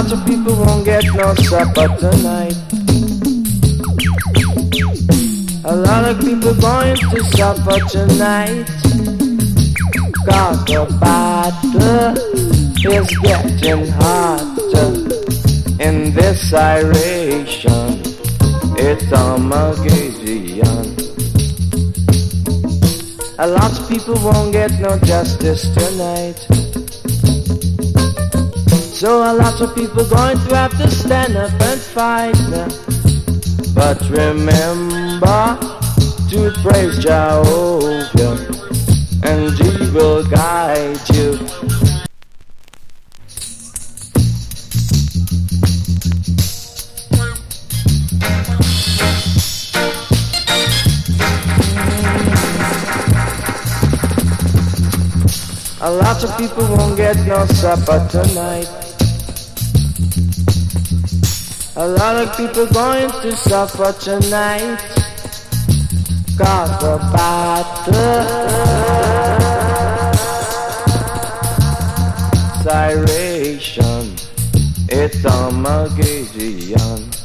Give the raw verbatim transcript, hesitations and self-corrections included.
lot of people won't get no supper tonight. A lot of people going to suffer tonight. Cause the battle is getting hotter in this iration. It's Armageddon. A lot of people won't get no justice tonight. So a lot of people going to have to stand up and fight now. But remember to praise Jehovah, and He will guide you. A lot of people won't get no supper tonight. A lot of people going to suffer tonight. Cause the battle Siration, it's Armageddon.